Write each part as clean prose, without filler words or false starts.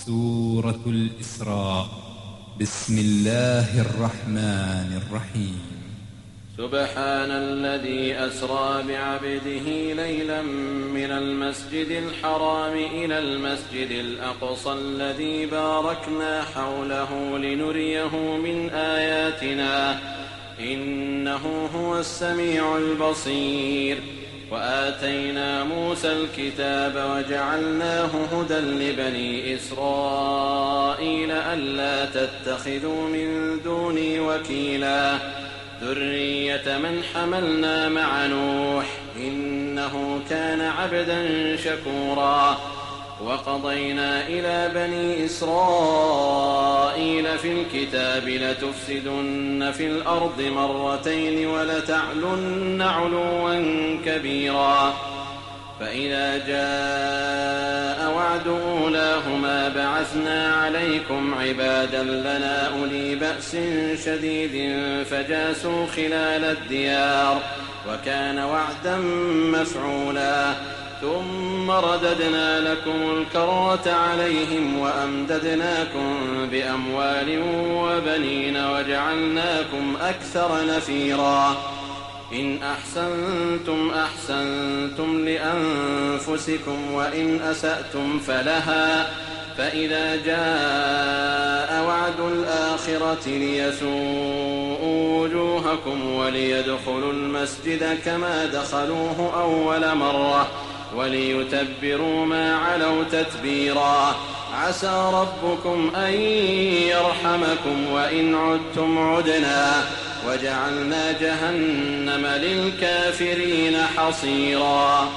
سورة الإسراء. بسم الله الرحمن الرحيم. سبحان الذي أسرى بعبده ليلا من المسجد الحرام إلى المسجد الأقصى الذي باركنا حوله لنريه من آياتنا إنه هو السميع البصير. وآتينا موسى الكتاب وجعلناه هدى لبني إسرائيل ألا تتخذوا من دوني وكيلا ذرية من حملنا مع نوح إنه كان عبدا شكورا. وقضينا إلى بني إسرائيل في الكتاب لتفسدن في الأرض مرتين ولتعلن علوا كبيرا. فإذا جاء وعد أولاهما بعثنا عليكم عبادا لنا أولي بأس شديد فجاسوا خلال الديار وكان وعدا مفعولا. ثم رددنا لكم الكرة عليهم وأمددناكم بأموال وبنين وجعلناكم أكثر نفيرا. إن أحسنتم أحسنتم لأنفسكم وإن أسأتم فلها. فإذا جاء وعد الآخرة ليسوءوا وجوهكم وليدخلوا المسجد كما دخلوه أول مرة وليتبروا ما علوا تتبيرا. عسى ربكم أن يرحمكم وإن عدتم عدنا وجعلنا جهنم للكافرين حصيرا.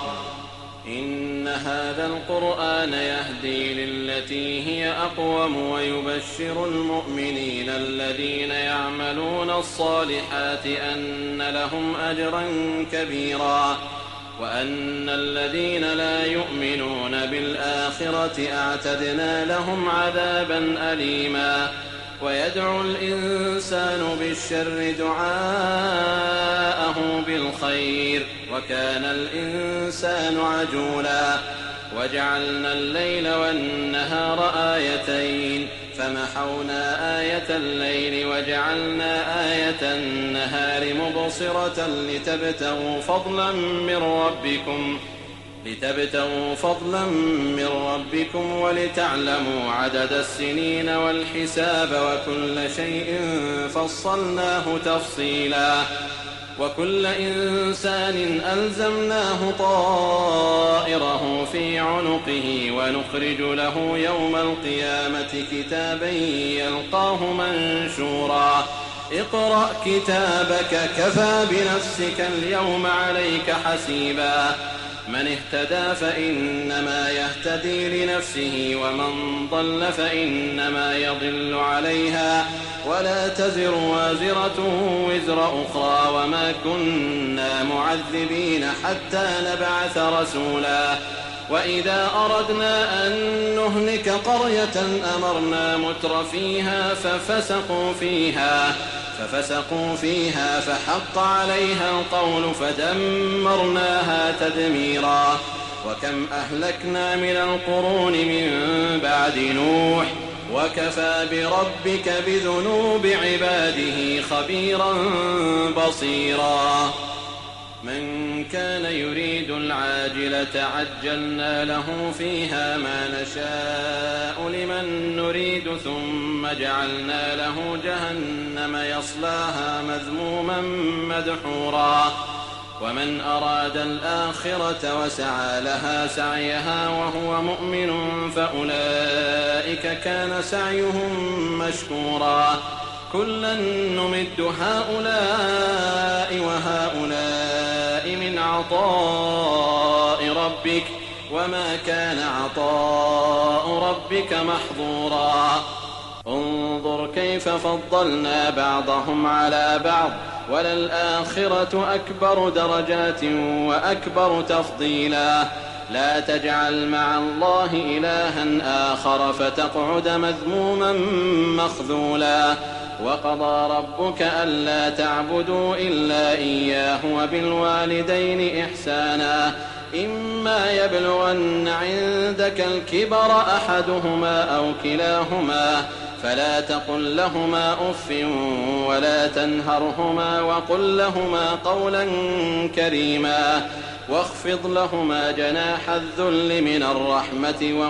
إن هذا القرآن يهدي للتي هي أقوم ويبشر المؤمنين الذين يعملون الصالحات أن لهم أجرا كبيرا وأن الذين لا يؤمنون بالآخرة أعتدنا لهم عذابا أليما. ويدعو الإنسان بالشر دعاءه بالخير وكان الإنسان عجولا. وجعلنا الليل والنهار آيتين فمحونا آية الليل وجعلنا آية النهار مبصرة لتبتغوا فضلا من ربكم ولتعلموا عدد السنين والحساب وكل شيء فصلناه تفصيلا. وكل إنسان ألزمناه طائره في عنقه ونخرج له يوم القيامة كتابا يلقاه منشورا. اقرأ كتابك كفى بنفسك اليوم عليك حسيبا. من اهتدى فإنما يهتدي لنفسه ومن ضل فإنما يضل عليها ولا تزر وازرة وزر أخرى وما كنا معذبين حتى نبعث رسولا. وإذا أردنا أن نهلك قرية أمرنا متر فيها ففسقوا فيها فحق عليها القول فدمرناها تدميرا. وكم أهلكنا من القرون من بعد نوح وكفى بربك بذنوب عباده خبيرا بصيرا. من كان يريد العاجلة عجلنا له فيها ما نشاء لمن نريد ثم جعلنا له جهنم يصلاها مذموما مدحورا. ومن أراد الآخرة وسعى لها سعيها وهو مؤمن فأولئك كان سعيهم مشكورا. كلا نمد هؤلاء وهؤلاء من عطاء ربك وما كان عطاء ربك محظورا. انظر كيف فضلنا بعضهم على بعض وللآخرة أكبر درجات وأكبر تفضيلا. لا تجعل مع الله إلها آخر فتقعد مذموما مخذولا. وقضى ربك ألا تعبدوا إلا إياه وبالوالدين إحسانا إما يبلغن عندك الكبر أحدهما أو كلاهما فلا تقل لهما أف ولا تنهرهما وقل لهما قولا كريما واخفض لهما جناح الذل من الرحمة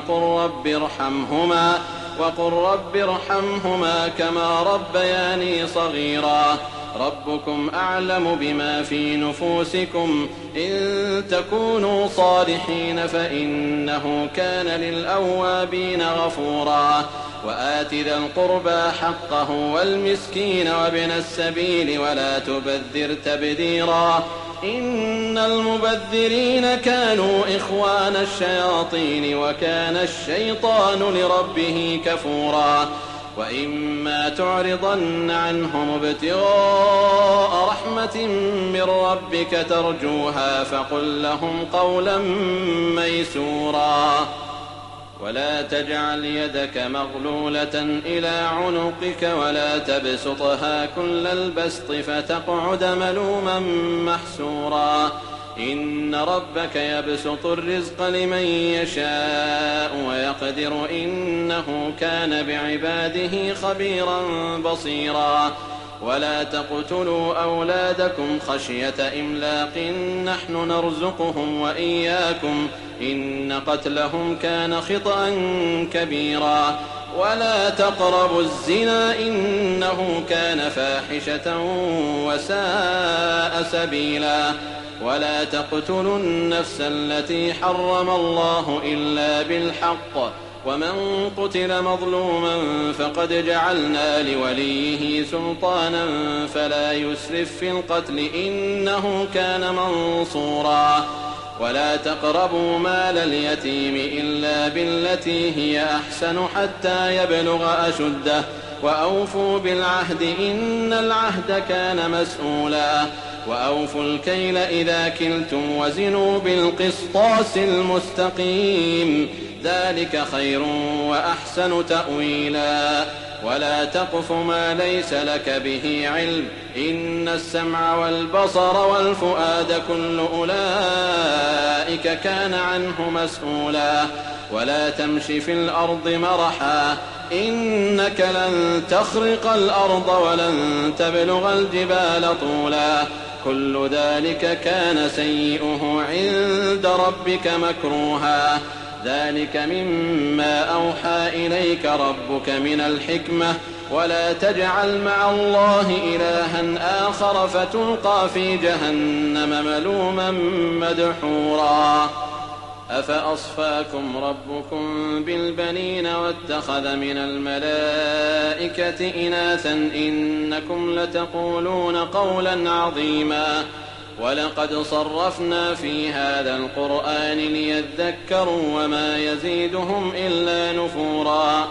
وقل رب ارحمهما كما ربياني صغيرا ربكم أعلم بما في نفوسكم إن تكونوا صالحين فإنه كان للأوابين غفورا وآت ذا القربى حقه والمسكين وابن السبيل ولا تبذر تبذيرا إن المبذرين كانوا إخوان الشياطين وكان الشيطان لربه كفورا وإما تعرضن عنهم ابتغاء رحمة من ربك ترجوها فقل لهم قولا ميسورا ولا تجعل يدك مغلولة إلى عنقك ولا تبسطها كل البسط فتقعد ملوما محسورا إن ربك يبسط الرزق لمن يشاء ويقدر إنه كان بعباده خبيرا بصيرا ولا تقتلوا أولادكم خشية إملاق نحن نرزقهم وإياكم إن قتلهم كان خطأ كبيرا ولا تقربوا الزنا إنه كان فاحشة وساء سبيلا ولا تقتلوا النفس التي حرم الله إلا بالحق ومن قتل مظلوما فقد جعلنا لوليه سلطانا فلا يسرف في القتل إنه كان منصورا ولا تقربوا مال اليتيم إلا بالتي هي أحسن حتى يبلغ أشده وأوفوا بالعهد إن العهد كان مسؤولا وأوفوا الكيل إذا كلتم وزنوا بالقسطاس المستقيم ذلك خير وأحسن تأويلا ولا تقف ما ليس لك به علم إن السمع والبصر والفؤاد كل أولئك كان عنه مسؤولا ولا تمش في الأرض مرحا إنك لن تخرق الأرض ولن تبلغ الجبال طولا كل ذلك كان سيئه عند ربك مكروها ذلك مما أوحى إليك ربك من الحكمة ولا تجعل مع الله إلها آخر فتلقى في جهنم ملوما مدحورا أفأصفاكم ربكم بالبنين واتخذ من الملائكة إناثا إنكم لتقولون قولا عظيما ولقد صرفنا في هذا القرآن ليذكروا وما يزيدهم إلا نفورا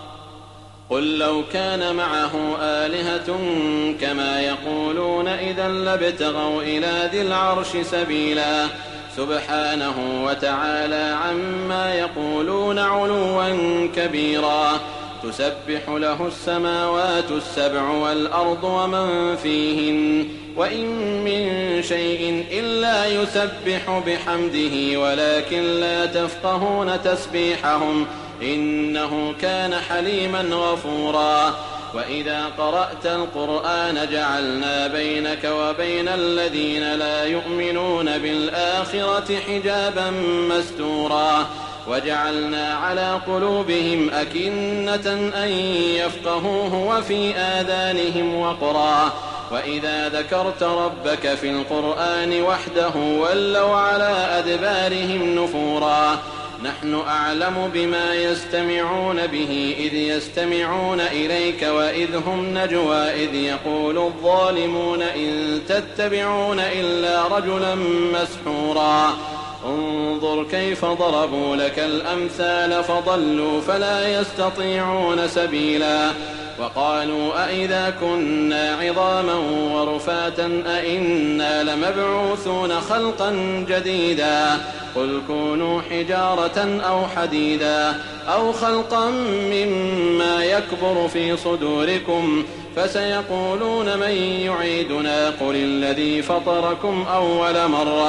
قل لو كان معه آلهة كما يقولون إذا لابتغوا إلى ذي العرش سبيلا سبحانه وتعالى عما يقولون علوا كبيرا تسبح له السماوات السبع والأرض ومن فيهن وإن من شيء إلا يسبح بحمده ولكن لا تفقهون تسبيحهم إنه كان حليما غفورا وإذا قرأت القرآن جعلنا بينك وبين الذين لا يؤمنون بالآخرة حجابا مستورا وجعلنا على قلوبهم أكنة أن يفقهوه وفي آذانهم وقرا وإذا ذكرت ربك في القرآن وحده ولوا على أدبارهم نفورا نحن أعلم بما يستمعون به إذ يستمعون إليك وإذ هم نجوى إذ يقول الظالمون إن تتبعون إلا رجلا مسحورا انظر كيف ضربوا لك الأمثال فضلوا فلا يستطيعون سبيلا وقالوا أئذا كنا عظاما ورفاتا أئنا لمبعوثون خلقا جديدا قل كونوا حجارة أو حديدا أو خلقا مما يكبر في صدوركم فسيقولون من يعيدنا قل الذي فطركم أول مرة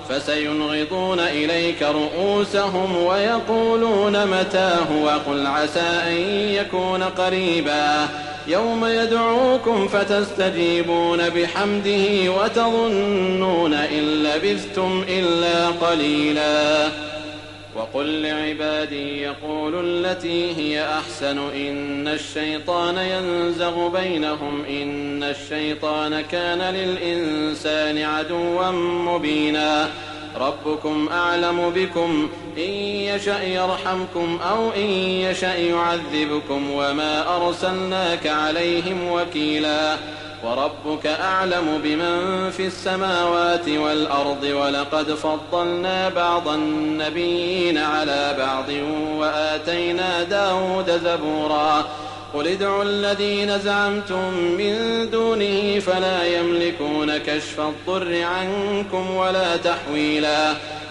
فسينغضون إليك رؤوسهم ويقولون متاه وقل عسى أن يكون قريبا يوم يدعوكم فتستجيبون بحمده وتظنون إن لبثتم إلا قليلا وقل لعبادي يقولوا التي هي أحسن إن الشيطان ينزغ بينهم إن الشيطان كان للإنسان عدوا مبينا ربكم أعلم بكم إن يشأ يرحمكم أو إن يشأ يعذبكم وما أرسلناك عليهم وكيلا وربك أعلم بمن في السماوات والأرض ولقد فضلنا بعض النبيين على بعض وآتينا داود زبورا قل ادعوا الذين زعمتم من دونه فلا يملكون كشف الضر عنكم ولا تحويلا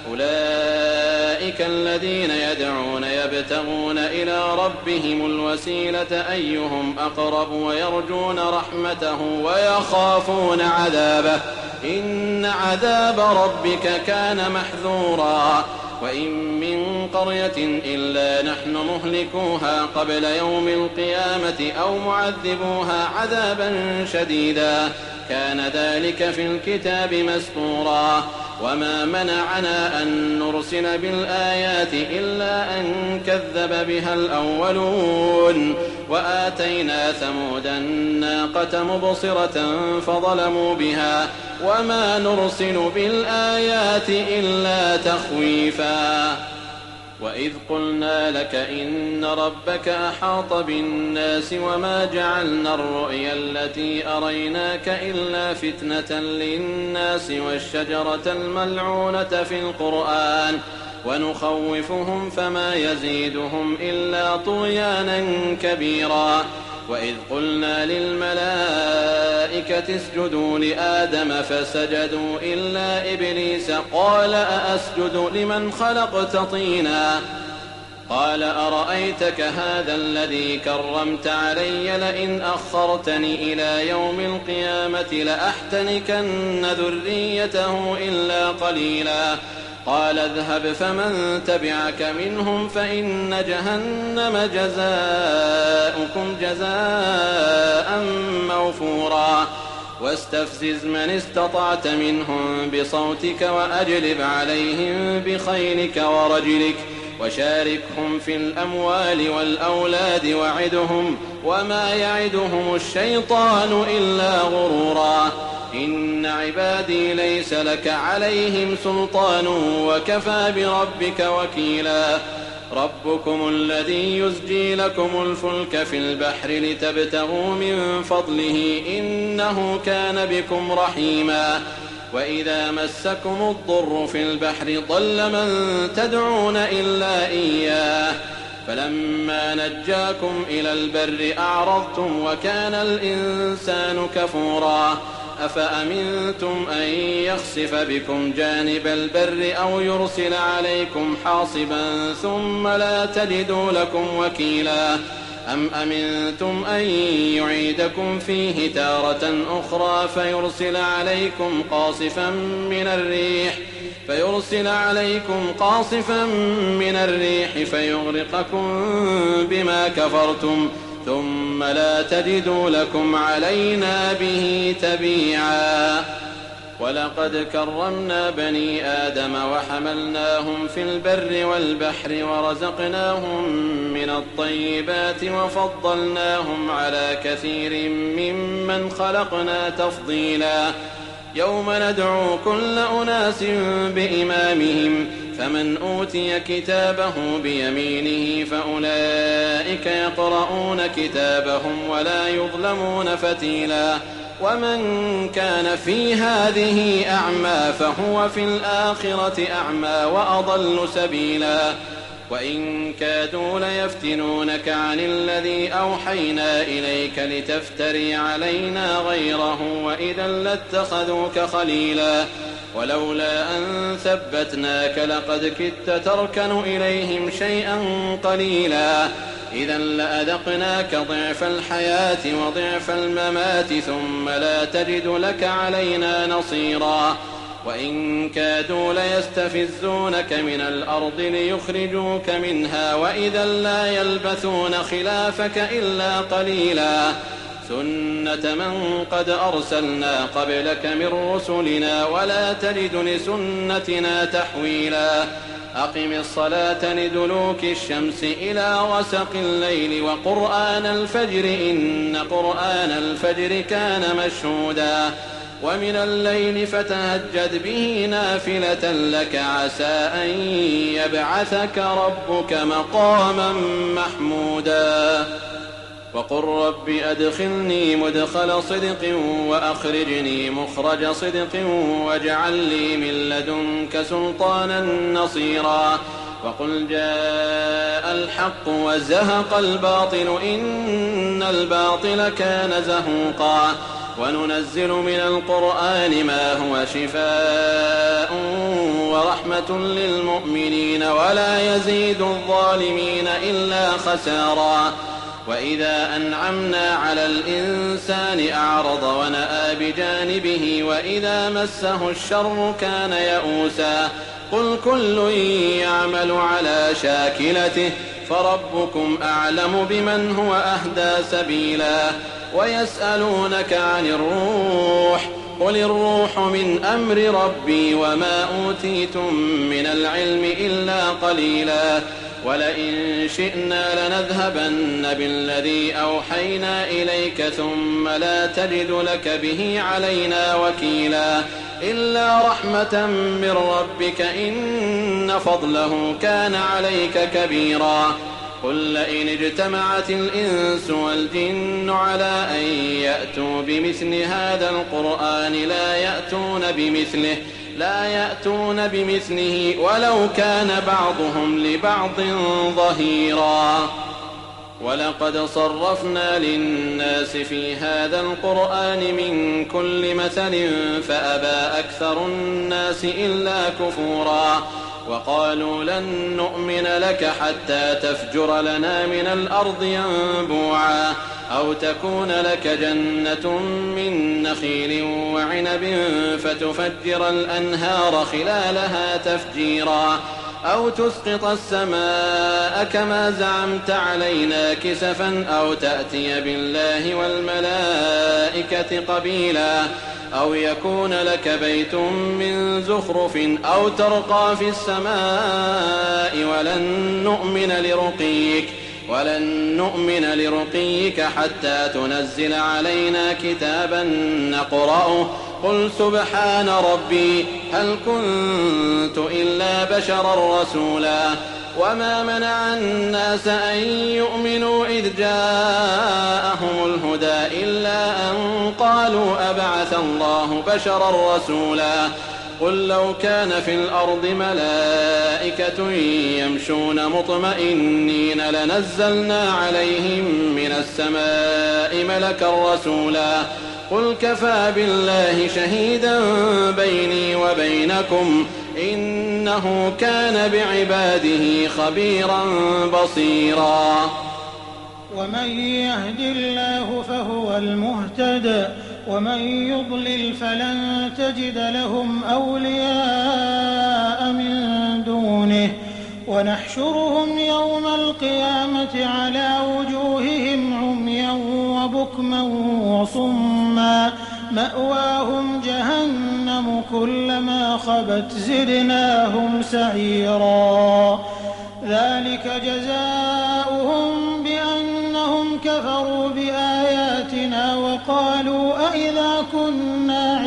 أولئك الذين يدعون يبتغون إلى ربهم الوسيلة أيهم أقرب ويرجون رحمته ويخافون عذابه إن عذاب ربك كان محذورا وإن من قرية إلا نحن مهلكوها قبل يوم القيامة أو معذبوها عذابا شديدا كان ذلك في الكتاب مسطورا وما منعنا أن نرسل بالآيات إلا أن كذب بها الأولون وآتينا ثمود الناقة مبصرة فظلموا بها وما نرسل بالآيات إلا تخويفا وإذ قلنا لك إن ربك أحاط بالناس وما جعلنا الرؤيا التي أريناك إلا فتنة للناس والشجرة الملعونة في القرآن ونخوفهم فما يزيدهم إلا طغيانا كبيرا وإذ قلنا للملائكة اسجدوا لآدم فسجدوا إلا إبليس قال أأسجد لمن خلقت طينا قال أرأيتك هذا الذي كرمت علي لئن أخرتني إلى يوم القيامة لأحتنكن ذريته إلا قليلا قال اذهب فمن تبعك منهم فإن جهنم جزاؤكم جزاء موفورا واستفزز من استطعت منهم بصوتك وأجلب عليهم بخيلك ورجلك وشاركهم في الأموال والأولاد وعدهم وما يعدهم الشيطان إلا غرورا إن عبادي ليس لك عليهم سلطان وكفى بربك وكيلا ربكم الذي يزجي لكم الفلك في البحر لتبتغوا من فضله إنه كان بكم رحيما وإذا مسكم الضر في البحر ضل من تدعون إلا إياه فلما نجاكم إلى البر أعرضتم وكان الإنسان كفورا أفأمنتم أن يخسف بكم جانب البر أو يرسل عليكم حاصبا ثم لا تجدوا لكم وكيلا أم أمنتم أن يعيدكم فيه تارة أخرى فيرسل عليكم قاصفا من الريح فيغرقكم بما كفرتم ثم لا تجدوا لكم علينا به تبيعا ولقد كرمنا بني آدم وحملناهم في البر والبحر ورزقناهم من الطيبات وفضلناهم على كثير ممن خلقنا تفضيلا يوم ندعو كل أناس بإمامهم فمن أوتي كتابه بيمينه فأولئك يقرؤون كتابهم ولا يظلمون فتيلا ومن كان في هذه أعمى فهو في الآخرة أعمى وأضل سبيلا وإن كادوا ليفتنونك عن الذي أوحينا إليك لتفتري علينا غيره وإذا لاتخذوك خليلا ولولا أن ثبتناك لقد كدت تركن إليهم شيئا قليلا إذا لأذقناك ضعف الحياة وضعف الممات ثم لا تجد لك علينا نصيرا وإن كادوا ليستفزونك من الأرض ليخرجوك منها وإذا لا يلبثون خلافك إلا قليلا سنة من قد أرسلنا قبلك من رسلنا ولا تجد لسنتنا تحويلا أقم الصلاة لدلوك الشمس إلى غسق الليل وقرآن الفجر إن قرآن الفجر كان مشهودا ومن الليل فتهجد به نافلة لك عسى أن يبعثك ربك مقاما محمودا وقل رب أدخلني مدخل صدق وأخرجني مخرج صدق واجعل لي من لدنك سلطانا نصيرا وقل جاء الحق وزهق الباطل إن الباطل كان زهوقا وننزل من القرآن ما هو شفاء ورحمة للمؤمنين ولا يزيد الظالمين إلا خسارا وإذا أنعمنا على الإنسان أعرض ونأى بجانبه وإذا مسه الشر كان يئوسا قل كل يعمل على شاكلته فربكم أعلم بمن هو أهدى سبيلا ويسألونك عن الروح قل الروح من أمر ربي وما أوتيتم من العلم إلا قليلا ولئن شئنا لنذهبن بالذي أوحينا إليك ثم لا تجد لك به علينا وكيلا إلا رحمة من ربك إن فضله كان عليك كبيرا قل لئن اجتمعت الإنس والجن على أن يأتوا بمثل هذا القرآن لا يأتون بمثله ولو كان بعضهم لبعض ظهيرا ولقد صرفنا للناس في هذا القرآن من كل مثل فأبى أكثر الناس إلا كفورا وقالوا لن نؤمن لك حتى تفجر لنا من الأرض ينبوعا أو تكون لك جنة من نخيل وعنب فتفجر الأنهار خلالها تفجيرا أو تسقط السماء كما زعمت علينا كسفا أو تأتي بالله والملائكة قبيلا أو يكون لك بيت من زخرف أو ترقى في السماء ولن نؤمن لرقيك حتى تنزل علينا كتابا نقرأه قل سبحان ربي هل كنت إلا بشرا رسولا وما منع الناس أن يؤمنوا إذ جاءهم الهدى إلا أن قالوا أبعث الله بشرا رسولا قل لو كان في الأرض ملائكة يمشون مطمئنين لنزلنا عليهم من السماء ملكا رسولا قل كفى بالله شهيدا بيني وبينكم إنه كان بعباده خبيرا بصيرا ومن يهد الله فهو المهتد ومن يضلل فلن تجد لهم أولياء من دونه ونحشرهم يوم القيامة على وجوههم عميا وبكما وصما مأواهم جهنم كلما خبت زدناهم سعيرا ذلك جزاؤهم بأنهم كفروا بآياتنا وقالوا أئذا كنا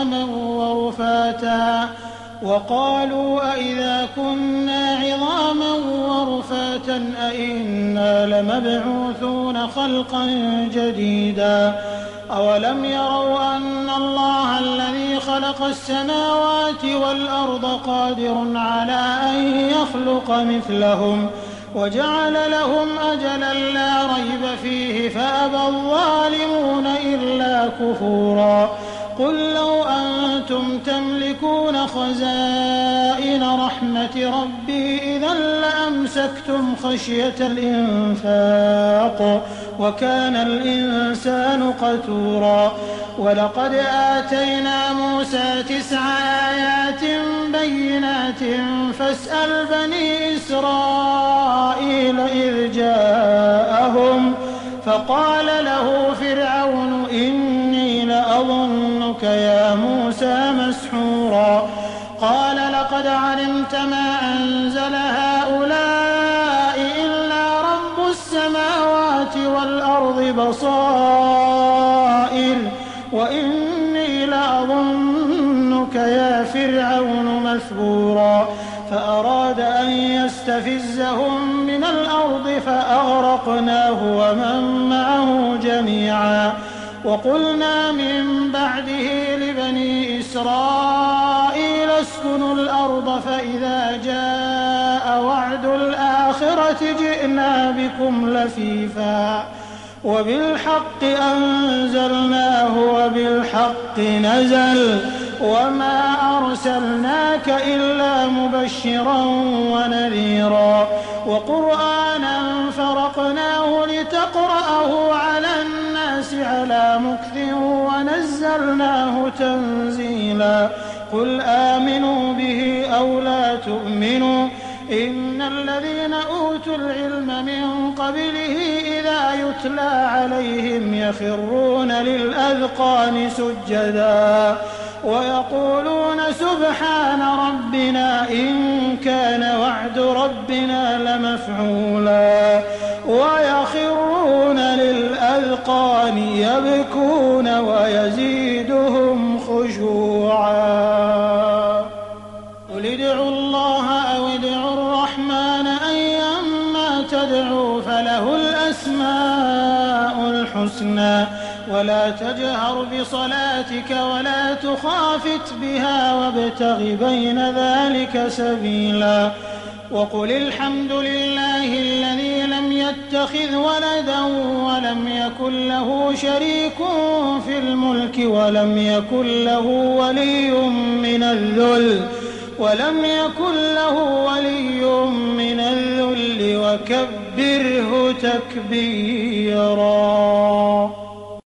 عظاما ورفاتا أئنا لمبعوثون خلقا جديدا أولم يروا أن الله الذي خلق السماوات والأرض قادر على أن يخلق مثلهم وجعل لهم أجلا لا ريب فيه فأبى الظالمون إلا كفورا قل لو أنتم تملكون خزائن رحمة ربي إذا لأمسكتم خشية الإنفاق وكان الإنسان قتورا ولقد آتينا موسى 9 آيات بينات فاسأل بني إسرائيل إذ جاءهم فقال له فرعون إني لأظنك يا موسى مسحورا قال لقد علمت ما أنزل هؤلاء إلا رب السماوات والأرض بصائر وإني لأظنك يا فرعون مثبورا فأراد أن يستفزهم من الأرض فأغرقناه ومن معه جميعا وقلنا من بعده لبني إسرائيل اسكنوا الأرض فإذا جاء وعد الآخرة جئنا بكم لفيفا وبالحق أنزلناه وبالحق نزل وما أرسلناك إلا مبشرا ونذيرا وقرآنا فرقناه لتقرأه على الناس على مكث ونزلناه تنزيلا قل آمنوا به أو لا تؤمنوا إن الذين أوتوا العلم من قبله إذا يتلى عليهم يخرون للأذقان سجدا ويقولون سبحان ربنا إن كان وعد ربنا لمفعولا ويخرون للأذقان يبكون ويزيدهم خشوعا قل ادعوا الله أو ادعوا الرحمن أيما تدعوا فله الأسماء الحسنى ولا تجهر بصلاتك ولا تخافت بها وابتغ بين ذلك سبيلا وقل الحمد لله الذي لم يتخذ ولدا ولم يكن له شريك في الملك ولم يكن له ولي من الذل وكبره تكبيرا.